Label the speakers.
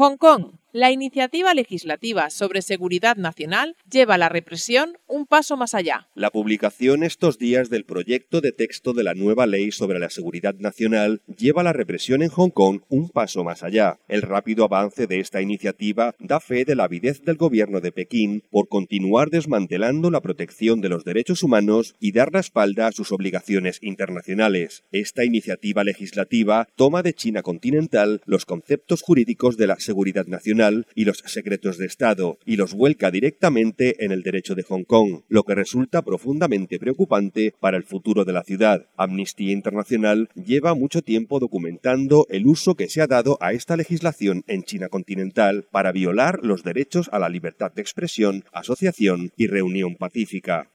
Speaker 1: Hong Kong. La iniciativa legislativa sobre seguridad nacional lleva la represión un paso más allá.
Speaker 2: La publicación estos días del proyecto de texto de la nueva ley sobre la seguridad nacional lleva la represión en Hong Kong un paso más allá. El rápido avance de esta iniciativa da fe de la avidez del gobierno de Pekín por continuar desmantelando la protección de los derechos humanos y dar la espalda a sus obligaciones internacionales. Esta iniciativa legislativa toma de China continental los conceptos jurídicos de la seguridad nacional y los secretos de Estado, y los vuelca directamente en el derecho de Hong Kong, lo que resulta profundamente preocupante para el futuro de la ciudad. Amnistía Internacional lleva mucho tiempo documentando el uso que se ha dado a esta legislación en China continental para violar los derechos a la libertad de expresión, asociación y reunión pacífica.